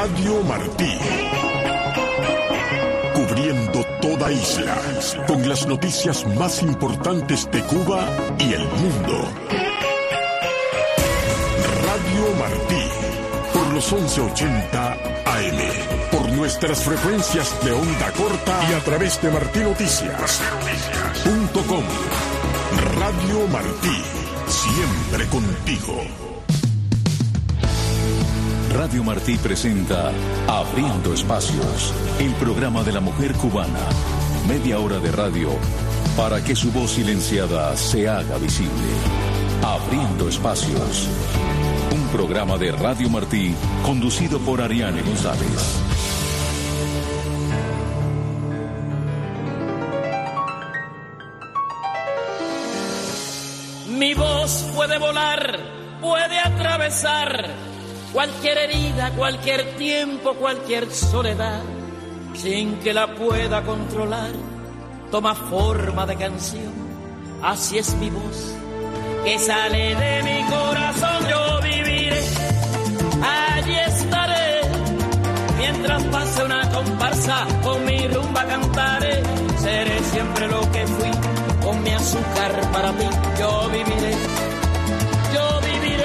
Radio Martí. Cubriendo toda isla, con las noticias más importantes de Cuba y el mundo. Radio Martí, por los 1180 AM, por nuestras frecuencias de onda corta y a través de martinoticias.com. Radio Martí, siempre contigo. Radio Martí presenta Abriendo Espacios, el programa de la mujer cubana. Media hora de radio para que su voz silenciada se haga visible. Abriendo Espacios, un programa de Radio Martí conducido por Ariane González. Mi voz puede volar, puede atravesar cualquier herida, cualquier tiempo, cualquier soledad, sin que la pueda controlar, toma forma de canción. Así es mi voz, que sale de mi corazón. Yo viviré, allí estaré, mientras pase una comparsa, con mi rumba cantaré. Seré siempre lo que fui, con mi azúcar para ti. Yo viviré, yo viviré.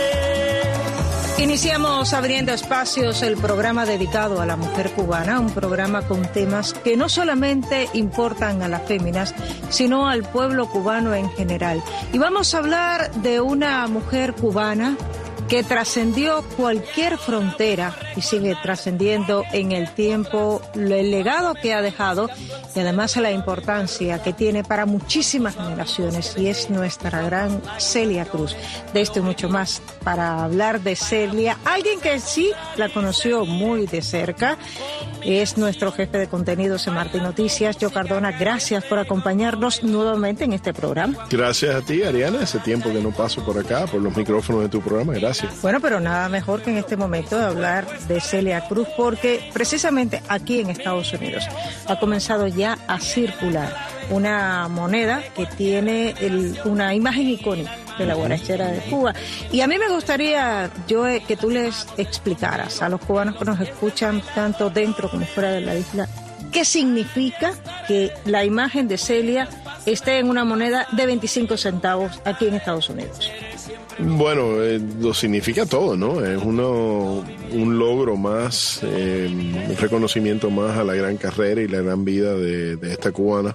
Iniciamos Abriendo Espacios, el programa dedicado a la mujer cubana, un programa con temas que no solamente importan a las féminas, sino al pueblo cubano en general. Y vamos a hablar de una mujer cubana que trascendió cualquier frontera y sigue trascendiendo en el tiempo el legado que ha dejado y además la importancia que tiene para muchísimas generaciones, y es nuestra gran Celia Cruz. De esto y mucho más para hablar de Celia, alguien que sí la conoció muy de cerca, es nuestro jefe de contenidos en Martín Noticias, Joe Cardona. Gracias por acompañarnos nuevamente en este programa. Gracias a ti, Ariana, hace tiempo que no paso por acá, por los micrófonos de tu programa, gracias. Bueno, pero nada mejor que en este momento de hablar de Celia Cruz, porque precisamente aquí en Estados Unidos ha comenzado ya a circular una moneda que tiene una imagen icónica de la guarachera de Cuba. Y a mí me gustaría, Joe, que tú les explicaras a los cubanos que nos escuchan tanto dentro como fuera de la isla, qué significa que la imagen de Celia esté en una moneda de 25 centavos aquí en Estados Unidos. Bueno, lo significa todo, ¿no? Es un logro más, un reconocimiento más a la gran carrera y la gran vida de esta cubana.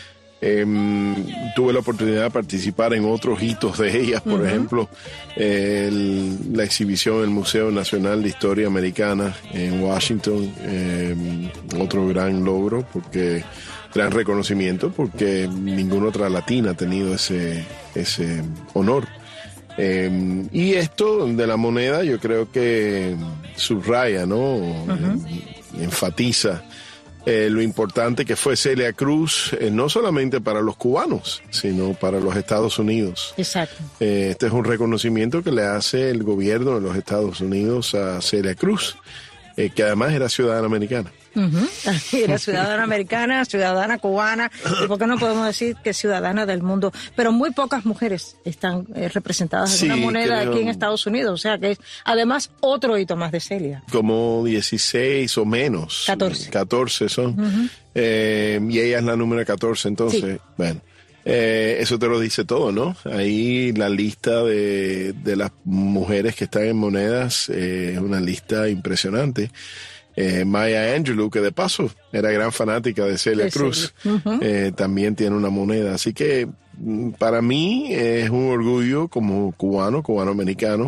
Tuve la oportunidad de participar en otros hitos de ellas, por ejemplo, la exhibición en el Museo Nacional de Historia Americana en Washington, otro gran logro, gran reconocimiento, porque ninguna otra latina ha tenido ese honor. Y esto de la moneda yo creo que subraya, ¿no? Enfatiza lo importante que fue Celia Cruz, no solamente para los cubanos, sino para los Estados Unidos. Exacto. Este es un reconocimiento que le hace el gobierno de los Estados Unidos a Celia Cruz, que además era ciudadana americana. Era ciudadana americana, ciudadana cubana, y por qué no podemos decir que ciudadana del mundo. Pero muy pocas mujeres están representadas en una moneda aquí en Estados Unidos, o sea que es además otro hito más de Celia. Como 16 o menos. 14 son. Y ella es la número 14, entonces, sí. Bueno. Eso te lo dice todo, ¿no? Ahí la lista de las mujeres que están en monedas es una lista impresionante. Maya Angelou, que de paso era gran fanática de Celia Cruz, también tiene una moneda. Así que para mí es un orgullo como cubano-americano,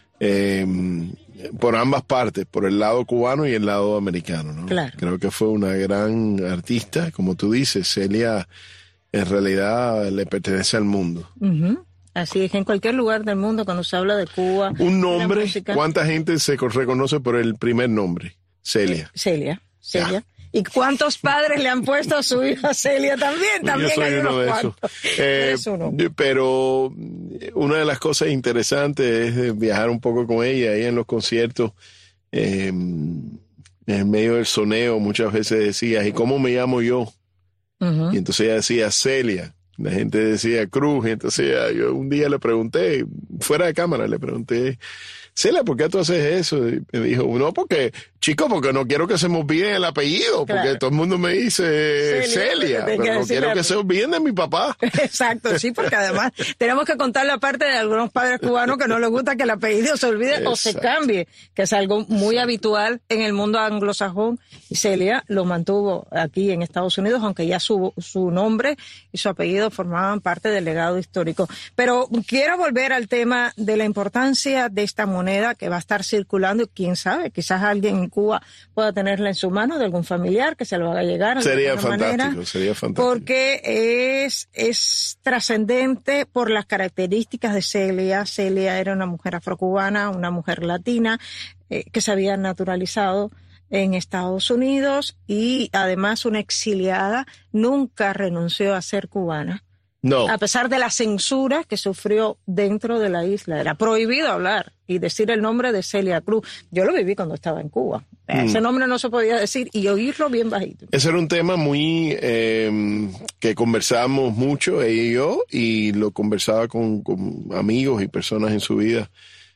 por ambas partes, por el lado cubano y el lado americano, ¿no? Claro. Creo que fue una gran artista, como tú dices. Celia en realidad le pertenece al mundo. Así es, en cualquier lugar del mundo cuando se habla de Cuba. Un nombre, ¿cuánta gente se reconoce por el primer nombre? Celia. Celia. ¿Y cuántos padres le han puesto a su hija Celia también? También yo soy hay uno de esos. Pero una de las cosas interesantes es viajar un poco con ella, ahí en los conciertos, en medio del soneo muchas veces decía, ¿y cómo me llamo yo? Y entonces ella decía Celia. La gente decía Cruz, y entonces yo un día le pregunté, fuera de cámara le pregunté, Celia, ¿por qué tú haces eso? Y me dijo, no, porque chico, porque no quiero que se me olvide el apellido, porque todo el mundo me dice Celia, pero no quiero que se olviden de mi papá. Exacto, sí, porque además tenemos que contar la parte de algunos padres cubanos que no les gusta que el apellido se olvide o se cambie, que es algo muy habitual en el mundo anglosajón. Y Celia lo mantuvo aquí en Estados Unidos, aunque ya su nombre y su apellido formaban parte del legado histórico. Pero quiero volver al tema de la importancia de esta moneda que va a estar circulando, y quién sabe, quizás alguien en Cuba pueda tenerla en su mano, de algún familiar que se lo haga llegar. Sería fantástico, sería fantástico. Porque es trascendente por las características de Celia. Celia era una mujer afrocubana, una mujer latina, que se había naturalizado en Estados Unidos y además una exiliada, nunca renunció a ser cubana. No. A pesar de la censura que sufrió dentro de la isla. Era prohibido hablar y decir el nombre de Celia Cruz. Yo lo viví cuando estaba en Cuba. Ese nombre no se podía decir y oírlo bien bajito. Ese era un tema muy que conversábamos mucho, ella y yo, y lo conversaba con amigos y personas en su vida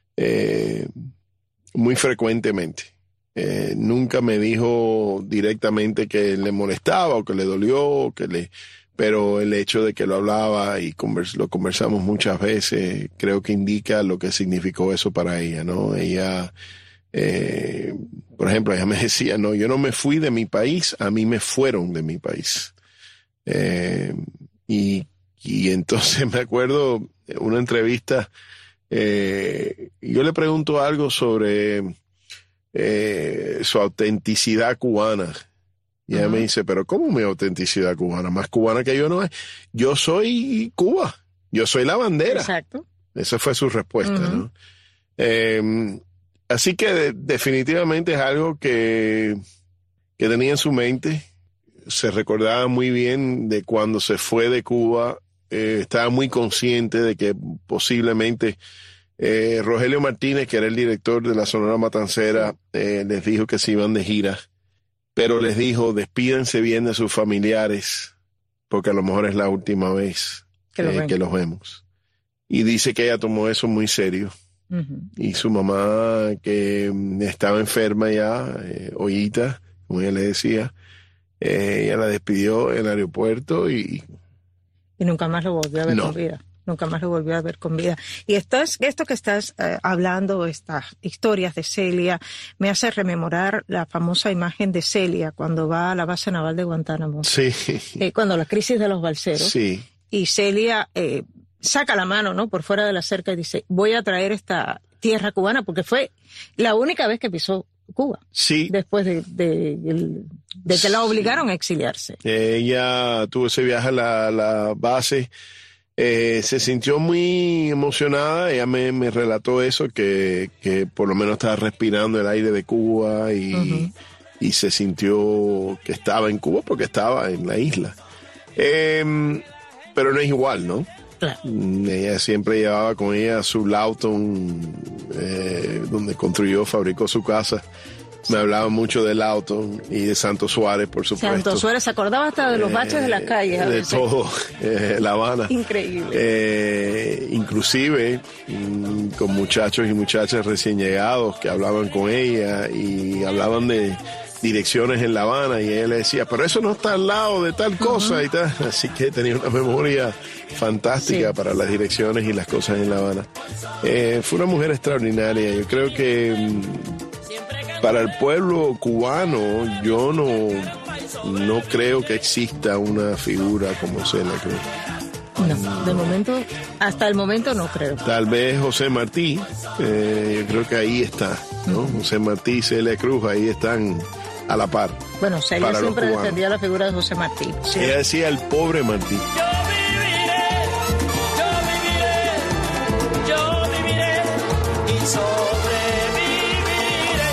muy frecuentemente. Nunca me dijo directamente que le molestaba o que le dolió, o pero el hecho de que lo hablaba y lo conversamos muchas veces, creo que indica lo que significó eso para ella, ¿no? Ella, por ejemplo, ella me decía, no, yo no me fui de mi país, a mí me fueron de mi país. Y entonces me acuerdo una entrevista, yo le pregunto algo sobre su autenticidad cubana. Y ella me dice, pero ¿cómo mi autenticidad cubana? Más cubana que yo no es. Yo soy Cuba. Yo soy la bandera. Exacto. Esa fue su respuesta, ¿no? Así que definitivamente es algo que tenía en su mente. Se recordaba muy bien de cuando se fue de Cuba. Estaba muy consciente de que posiblemente Rogelio Martínez, que era el director de la Sonora Matancera, les dijo que se iban de gira. Pero les dijo, despídense bien de sus familiares, porque a lo mejor es la última vez que los vemos. Y dice que ella tomó eso muy serio. Y su mamá, que estaba enferma ya, Ollita, como ella le decía, ella la despidió en el aeropuerto y nunca más lo volvió a ver con vida. Nunca más lo volvió a ver con vida. Y esto que estás hablando, estas historias de Celia, me hace rememorar la famosa imagen de Celia cuando va a la base naval de Guantánamo. Sí. Cuando la crisis de los balseros. Sí. Y Celia saca la mano, ¿no?, por fuera de la cerca y dice, voy a traer esta tierra cubana, porque fue la única vez que pisó Cuba. Sí. Después de que la obligaron a exiliarse. Ella tuvo ese viaje a la base. Se sintió muy emocionada. Ella me relató eso, que por lo menos estaba respirando el aire de Cuba y se sintió que estaba en Cuba porque estaba en la isla. Pero no es igual, ¿no? Claro. Ella siempre llevaba con ella su Lawton, donde fabricó su casa. Me hablaba mucho de Lawton y de Santo Suárez, por supuesto. Santo Suárez, se acordaba hasta de los baches de las calles. De todo, La Habana. Increíble. Inclusive con muchachos y muchachas recién llegados que hablaban con ella y hablaban de direcciones en La Habana y ella le decía, pero eso no está al lado de tal cosa y tal. Así que tenía una memoria fantástica para las direcciones y las cosas en La Habana. Fue una mujer extraordinaria. Yo creo que para el pueblo cubano, yo no creo que exista una figura como Celia Cruz. No, de momento, hasta el momento no creo. Tal vez José Martí, yo creo que ahí está, ¿no? José Martí y Celia Cruz ahí están a la par. Bueno, Celia siempre defendía la figura de José Martí. Sí. Ella decía el pobre Martí. Yo viviré y sobreviviré.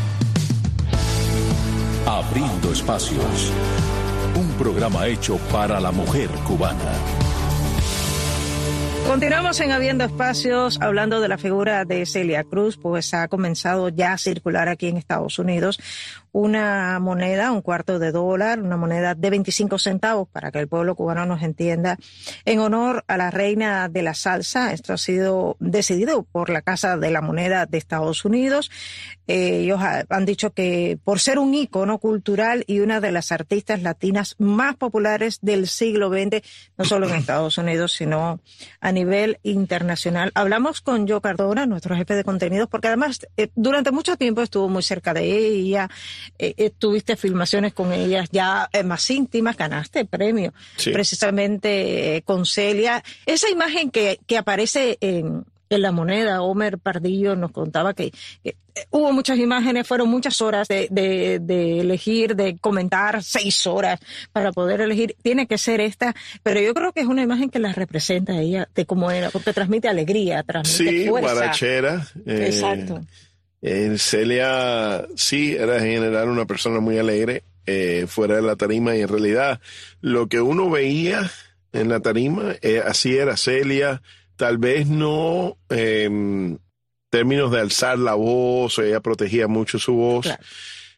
Abriendo espacios. Un programa hecho para la mujer cubana. Continuamos en Habiendo Espacios hablando de la figura de Celia Cruz, pues ha comenzado ya a circular aquí en Estados Unidos una moneda, $0.25, una moneda de 25 centavos para que el pueblo cubano nos entienda, en honor a la reina de la salsa. Esto ha sido decidido por la Casa de la Moneda de Estados Unidos. Ellos han dicho que por ser un ícono cultural y una de las artistas latinas más populares del siglo XX, no solo en Estados Unidos, sino a nivel internacional. Hablamos con Jo Cardona, nuestro jefe de contenidos, porque además durante mucho tiempo estuvo muy cerca de ella, tuviste filmaciones con ella ya más íntimas, ganaste premio precisamente con Celia. Esa imagen que aparece en la moneda, Homer Pardillo nos contaba que hubo muchas imágenes, fueron muchas horas de elegir, de comentar, 6 horas para poder elegir. Tiene que ser esta, pero yo creo que es una imagen que la representa a ella de cómo era, porque transmite alegría, transmite fuerza. Sí, guarachera. Exacto. Celia sí era en general una persona muy alegre fuera de la tarima, y en realidad lo que uno veía en la tarima, así era Celia. Tal vez no términos de alzar la voz, ella protegía mucho su voz. Claro.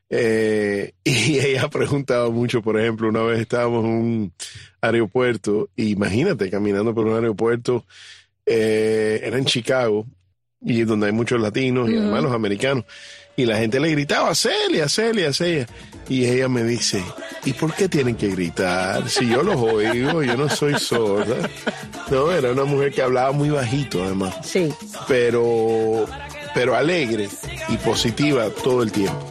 Y ella preguntaba mucho, por ejemplo, una vez estábamos en un aeropuerto, imagínate, caminando por un aeropuerto, era en Chicago, y donde hay muchos latinos y además los americanos, y la gente le gritaba, Celia, Celia, Celia, y ella me dice, ¿y por qué tienen que gritar? Si yo los oigo, yo no soy sorda. No, era una mujer que hablaba muy bajito además. Sí. Pero alegre y positiva todo el tiempo.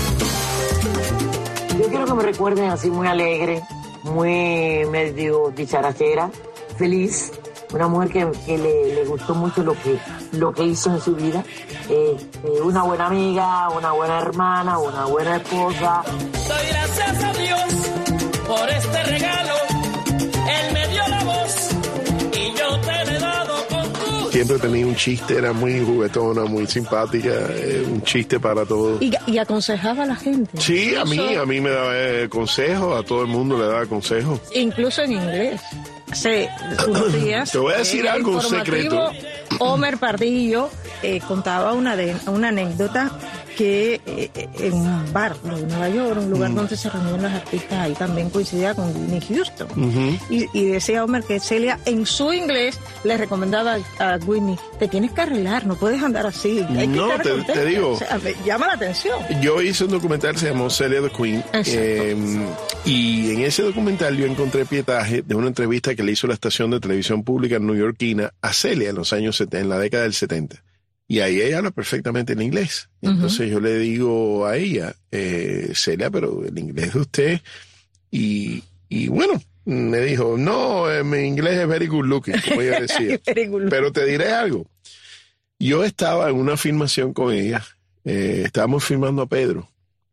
Yo quiero que me recuerden así muy alegre, muy medio dicharachera, feliz. Una mujer que le gustó mucho lo que hizo en su vida. Una buena amiga, una buena hermana, una buena esposa. Doy gracias a Dios por este regalo. Él me dio la voz y yo te le he dado con tu... Siempre tenía un chiste, era muy juguetona, muy simpática, un chiste para todos. Y aconsejaba a la gente. Sí, incluso, a mí me daba consejos, a todo el mundo le daba consejos. Incluso en inglés. Hace unos días, te voy a decir algo, un secreto. Homer Pardillo contaba una anécdota que en un bar de Nueva York, un lugar donde se reunían los artistas, ahí también coincidía con Whitney Houston. Y decía Homer que Celia en su inglés le recomendaba a Whitney, te tienes que arreglar, no puedes andar así. No, te digo. O sea, llama la atención. Yo hice un documental que se llamó Celia the Queen. Y en ese documental yo encontré pietaje de una entrevista que le hizo la estación de televisión pública neoyorquina a Celia en los años 70, en la década del 70. Y ahí ella habla perfectamente el inglés. Entonces yo le digo a ella, Celia, pero el inglés de usted. Y bueno, me dijo, no, mi inglés es very good looking, como ella decía. Pero te diré algo. Yo estaba en una filmación con ella. Estábamos filmando a Pedro.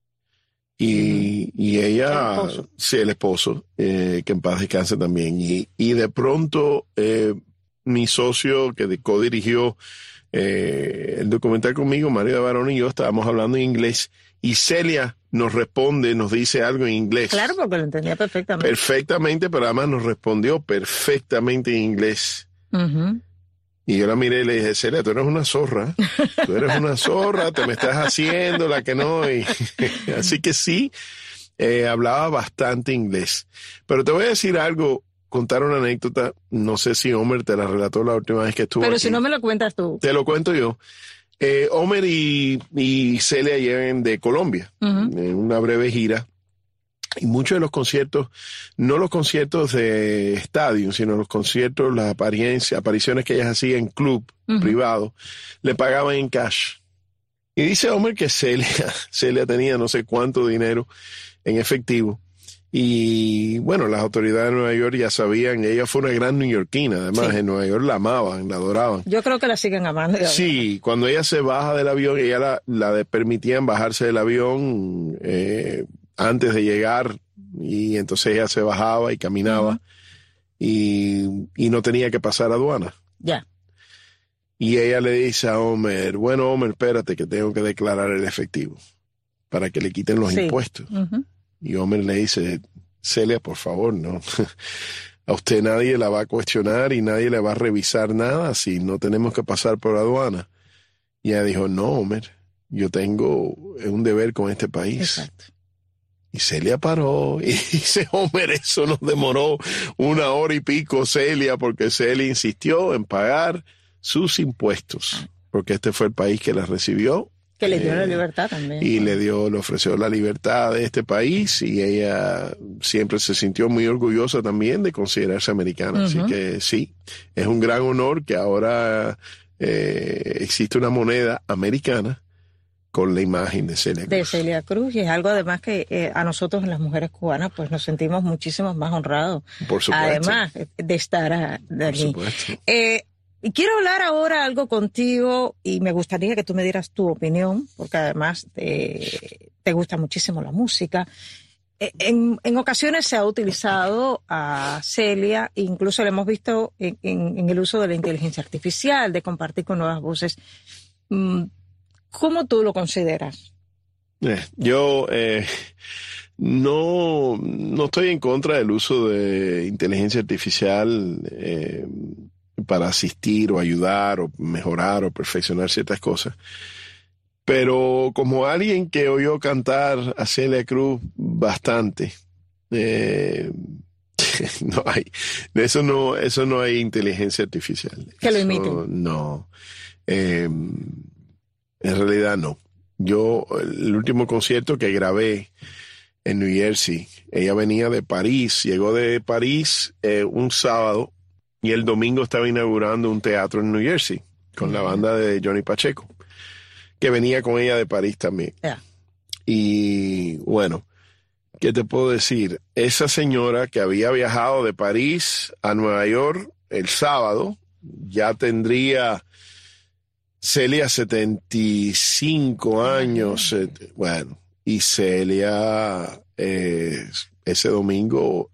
Y ella, el esposo. Sí, el esposo, que en paz descanse también. Y de pronto, mi socio que co-dirigió el documental conmigo, Mario de Barón, y yo estábamos hablando en inglés, y Celia nos responde, nos dice algo en inglés. Claro, porque lo entendía perfectamente. Perfectamente, pero además nos respondió perfectamente en inglés. Y yo la miré y le dije, Celia, tú eres una zorra. Tú eres una zorra, te me estás haciendo la que no. Y así que sí, hablaba bastante inglés. Pero te voy a decir algo, contar una anécdota. No sé si Homer te la relató la última vez que estuvo Pero aquí. Si no me lo cuentas tú. Te lo cuento yo. Homer y Celia llegan de Colombia en una breve gira. Y muchos de los conciertos, no los conciertos de estadio, sino los conciertos, las apariciones que ellas hacían en club privado, le pagaban en cash. Y dice Homer que Celia tenía no sé cuánto dinero en efectivo. Y bueno, las autoridades de Nueva York ya sabían, ella fue una gran neoyorquina, además en Nueva York la amaban, la adoraban. Yo creo que la siguen amando. Sí, cuando ella se baja del avión, ella la permitían bajarse del avión antes de llegar, y entonces ella se bajaba y caminaba y no tenía que pasar aduana. Ya. Y ella le dice a Homer, bueno, Homer, espérate que tengo que declarar el efectivo para que le quiten los impuestos. Y Homer le dice, Celia, por favor, no. a usted nadie la va a cuestionar y nadie le va a revisar nada si no tenemos que pasar por aduana. Y ella dijo, no, Homer, yo tengo un deber con este país. Exacto. Y Celia paró y dice, Homer, eso nos demoró 1 hora y pico, Celia, porque Celia insistió en pagar sus impuestos, porque este fue el país que la recibió. Que le dio la libertad también. Y le ofreció la libertad de este país, y ella siempre se sintió muy orgullosa también de considerarse americana. Así que sí, es un gran honor que ahora existe una moneda americana con la imagen de Celia Cruz. De Celia Cruz, y es algo además que a nosotros, las mujeres cubanas, pues nos sentimos muchísimo más honrados. Por supuesto. Además de estar allí. Por supuesto. Y quiero hablar ahora algo contigo, y me gustaría que tú me dieras tu opinión, porque además te gusta muchísimo la música. En ocasiones se ha utilizado a Celia, incluso lo hemos visto en el uso de la inteligencia artificial, de compartir con nuevas voces. ¿Cómo tú lo consideras? Yo no estoy en contra del uso de inteligencia artificial para asistir o ayudar o mejorar o perfeccionar ciertas cosas. Pero como alguien que oyó cantar a Celia Cruz bastante, no hay, eso no hay inteligencia artificial. Que lo imiten. No. En realidad no. Yo, el último concierto que grabé en New Jersey, ella venía de París, llegó de París un sábado, y el domingo estaba inaugurando un teatro en New Jersey con la banda de Johnny Pacheco, que venía con ella de París también. Yeah. Y bueno, ¿qué te puedo decir? Esa señora que había viajado de París a Nueva York el sábado, ya tendría Celia 75 años. Bueno, y Celia ese domingo...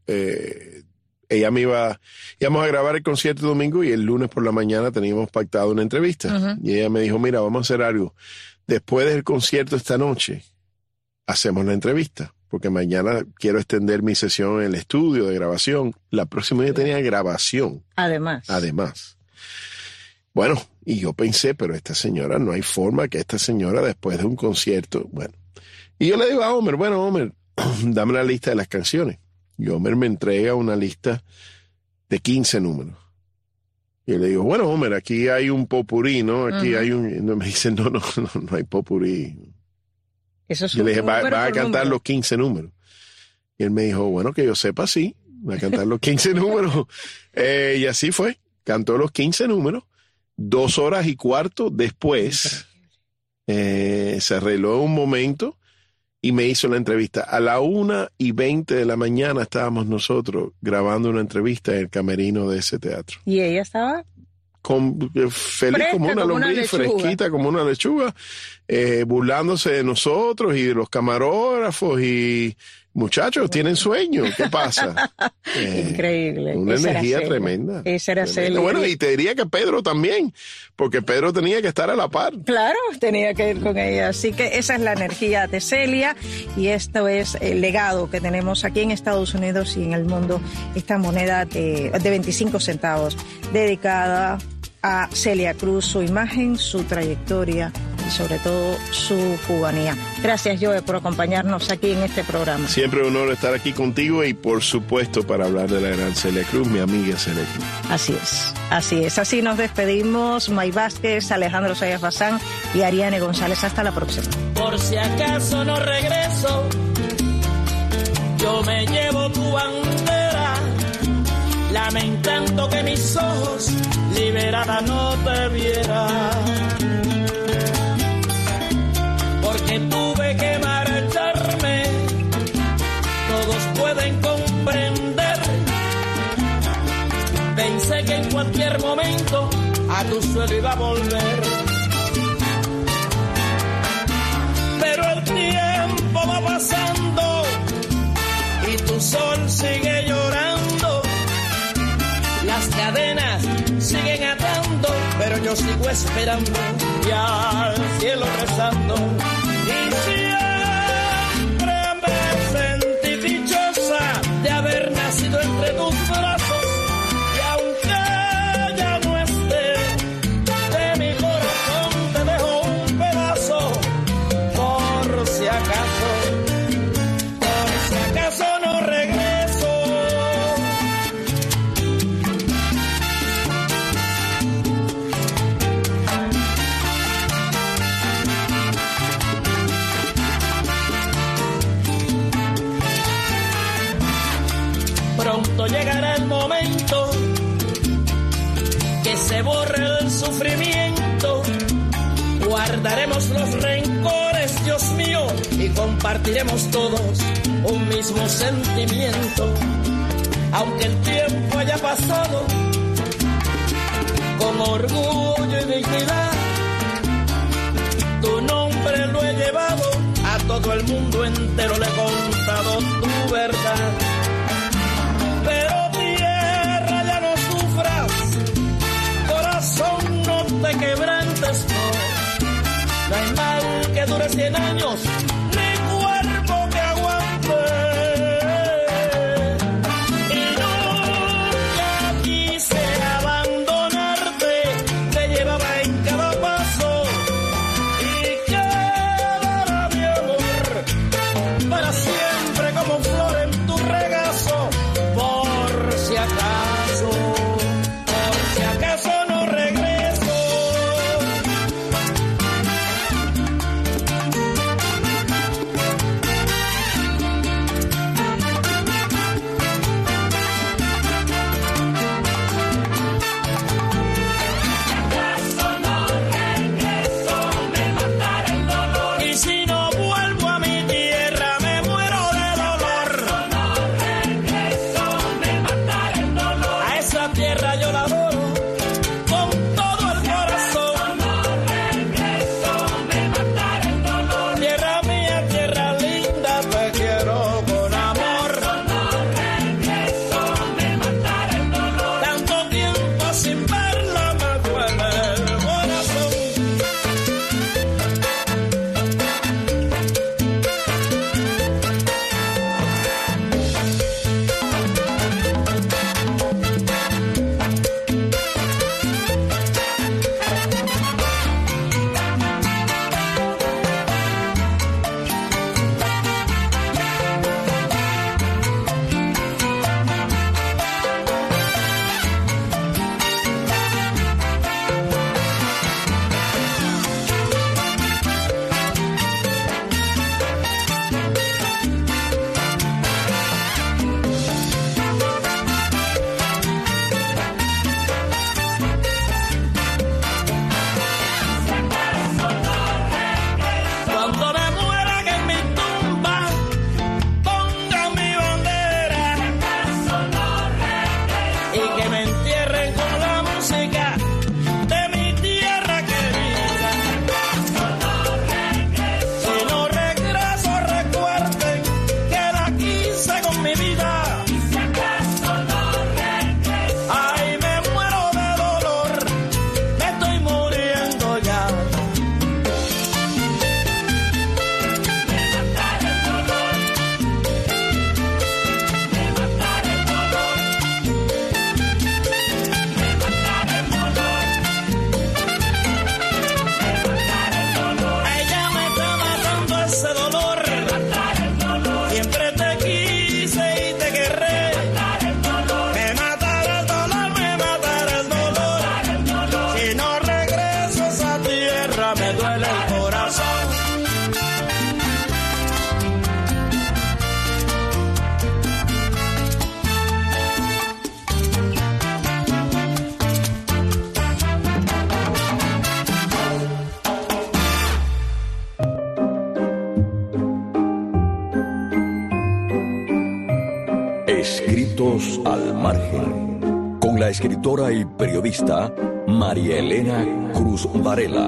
íbamos a grabar el concierto el domingo, y el lunes por la mañana teníamos pactado una entrevista. Y ella me dijo, mira, vamos a hacer algo. Después del concierto esta noche, hacemos la entrevista, porque mañana quiero extender mi sesión en el estudio de grabación. La próxima día tenía grabación. Además. Bueno, y yo pensé, pero esta señora, no hay forma que esta señora después de un concierto, bueno. Y yo le digo a Homer, bueno, Homer, dame la lista de las canciones. Y Homer me entrega una lista de 15 números. Y yo le digo, bueno, Homer, aquí hay un popurrí, ¿no? Aquí hay un... Y me dice, no hay popurrí. Eso es yo le dije, va a cantar los 15 números. Y él me dijo, bueno, que yo sepa, sí, va a cantar los 15 números. Y así fue, cantó los 15 números. 2 horas y cuarto después, se arregló un momento y me hizo la entrevista. A la 1:20 de la mañana estábamos nosotros grabando una entrevista en el camerino de ese teatro. Y ella estaba feliz fresca, como una lombriz, fresquita como una lechuga, burlándose de nosotros y de los camarógrafos, y muchachos, tienen sueño, ¿qué pasa? Increíble. Una energía tremenda. Esa era Celia. Bueno, y te diría que Pedro también, porque Pedro tenía que estar a la par. Claro, tenía que ir con ella. Así que esa es la energía de Celia, y esto es el legado que tenemos aquí en Estados Unidos y en el mundo, esta moneda de 25 centavos dedicada a Celia Cruz, su imagen, su trayectoria y sobre todo su cubanía. Gracias, Joe, por acompañarnos aquí en este programa. Siempre un honor estar aquí contigo, y por supuesto para hablar de la gran Celia Cruz, mi amiga Celia Cruz. Así es. Así nos despedimos. May Vázquez, Alejandro Sayas Bazán y Ariane González. Hasta la próxima. Por si acaso no regreso, yo me llevo tu bandera, lamentando que mis ojos liberada no te vieran, porque tuve que marcharme. Todos pueden comprender, pensé que en cualquier momento a tu suelo iba a volver, pero el tiempo va pasando y tu sol sigue llorando, las cadenas siguen atando, pero yo sigo esperando y al cielo rezando. Y siempre me sentí dichosa de haber nacido entre tus brazos, momento que se borre el sufrimiento. Guardaremos los rencores, Dios mío, y compartiremos todos un mismo sentimiento. Aunque el tiempo haya pasado, con orgullo y dignidad, tu nombre lo he llevado, a todo el mundo entero le he contado tu verdad. Pero tierra, ya no sufras, corazón, no te quebrantes, no hay mal que dure 100 años, ni cuerpo que aguante. Y nunca quise abandonarte, te llevaba en cada paso y quedará mi amor para siempre como flor en tu regazo. Por si acaso no regreso. Escritos al margen, con la escritora y periodista María Elena Cruz Varela.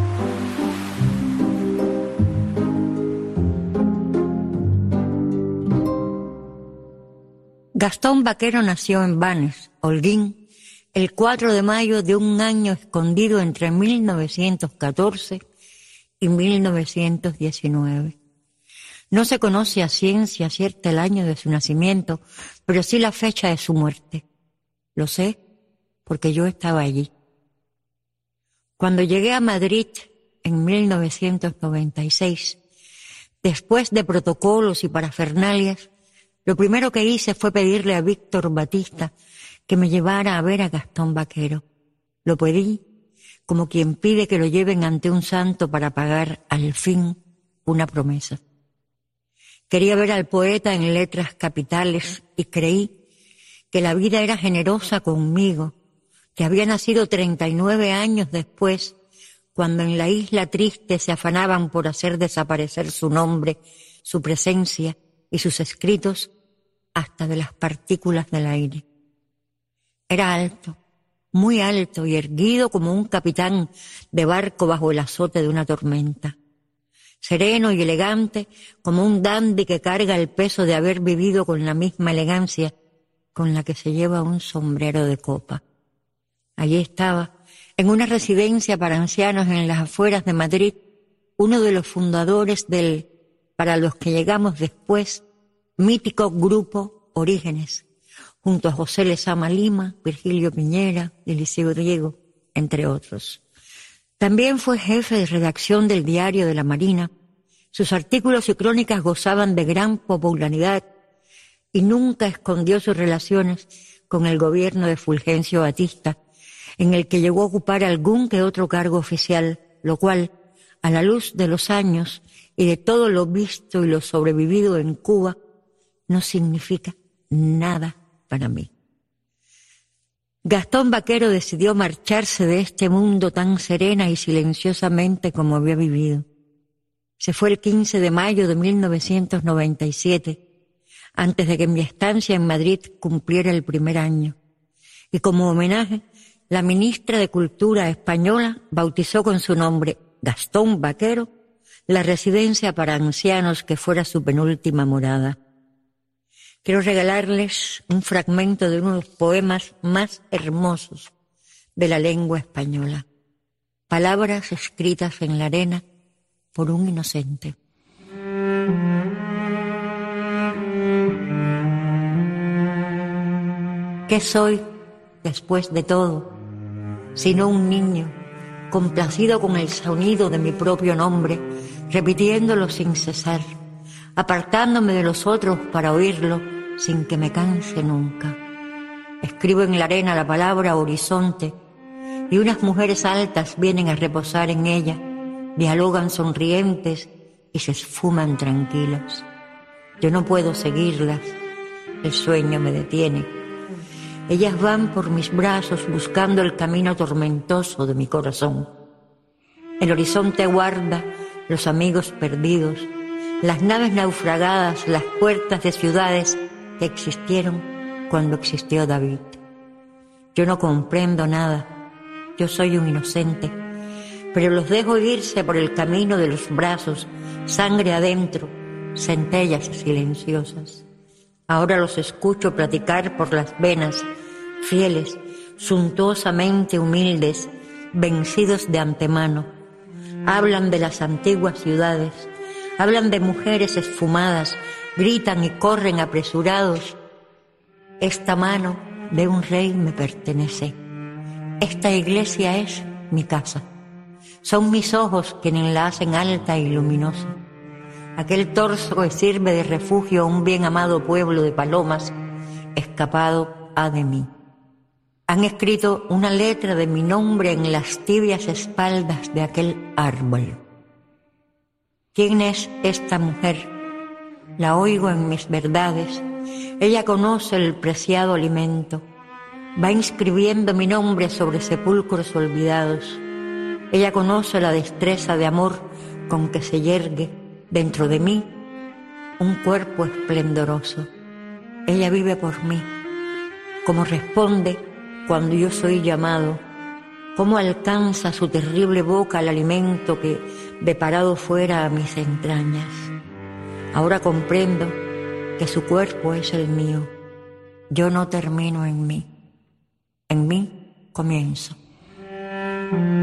Gastón Vaquero nació en Banes, Holguín, el 4 de mayo de un año escondido entre 1914 y 1919. No se conoce a ciencia cierta el año de su nacimiento, pero sí la fecha de su muerte. Lo sé porque yo estaba allí. Cuando llegué a Madrid en 1996, después de protocolos y parafernalias, lo primero que hice fue pedirle a Víctor Batista que me llevara a ver a Gastón Vaquero. Lo pedí como quien pide que lo lleven ante un santo para pagar al fin una promesa. Quería ver al poeta en letras capitales y creí que la vida era generosa conmigo, que había nacido 39 años después, cuando en la isla triste se afanaban por hacer desaparecer su nombre, su presencia y sus escritos hasta de las partículas del aire. Era alto, muy alto y erguido como un capitán de barco bajo el azote de una tormenta. Sereno y elegante como un dandy que carga el peso de haber vivido con la misma elegancia con la que se lleva un sombrero de copa. Allí estaba, en una residencia para ancianos en las afueras de Madrid, uno de los fundadores del, para los que llegamos después, mítico grupo Orígenes, junto a José Lezama Lima, Virgilio Piñera, Eliseo Diego, entre otros. También fue jefe de redacción del Diario de la Marina. Sus artículos y crónicas gozaban de gran popularidad y nunca escondió sus relaciones con el gobierno de Fulgencio Batista, en el que llegó a ocupar algún que otro cargo oficial, lo cual, a la luz de los años y de todo lo visto y lo sobrevivido en Cuba, no significa nada para mí. Gastón Baquero decidió marcharse de este mundo tan serena y silenciosamente como había vivido. Se fue el 15 de mayo de 1997, antes de que mi estancia en Madrid cumpliera el primer año. Y como homenaje, la ministra de Cultura española bautizó con su nombre, Gastón Baquero, la residencia para ancianos que fuera su penúltima morada. Quiero regalarles un fragmento de uno de los poemas más hermosos de la lengua española. Palabras escritas en la arena por un inocente. ¿Qué soy, después de todo, sino un niño complacido con el sonido de mi propio nombre, repitiéndolo sin cesar, apartándome de los otros para oírlo sin que me canse nunca? Escribo en la arena la palabra horizonte y unas mujeres altas vienen a reposar en ella, dialogan sonrientes y se esfuman tranquilas. Yo no puedo seguirlas, el sueño me detiene. Ellas van por mis brazos buscando el camino tormentoso de mi corazón. El horizonte guarda los amigos perdidos, las naves naufragadas, las puertas de ciudades que existieron cuando existió David. Yo no comprendo nada, yo soy un inocente, pero los dejo irse por el camino de los brazos, sangre adentro, centellas silenciosas. Ahora los escucho platicar por las venas, fieles, suntuosamente humildes, vencidos de antemano. Hablan de las antiguas ciudades, hablan de mujeres esfumadas, gritan y corren apresurados. Esta mano de un rey me pertenece. Esta iglesia es mi casa. Son mis ojos quienes la hacen alta y luminosa. Aquel torso que sirve de refugio a un bien amado pueblo de palomas, escapado ha de mí. Han escrito una letra de mi nombre en las tibias espaldas de aquel árbol. ¿Quién es esta mujer? La oigo en mis verdades. Ella conoce el preciado alimento. Va inscribiendo mi nombre sobre sepulcros olvidados. Ella conoce la destreza de amor con que se yergue dentro de mí un cuerpo esplendoroso. Ella vive por mí. Como responde cuando yo soy llamado, cómo alcanza su terrible boca el alimento que deparado fuera a mis entrañas. Ahora comprendo que su cuerpo es el mío. Yo no termino en mí comienzo.